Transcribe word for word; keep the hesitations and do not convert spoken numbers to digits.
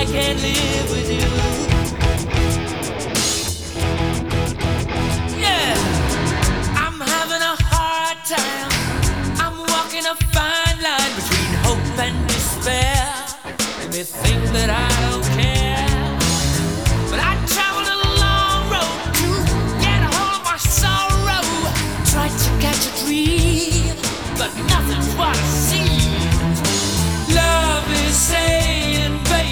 can't live with you. Yeah, I'm having a hard time. I'm walking a fine line between hope and despair. They may think that I don't care.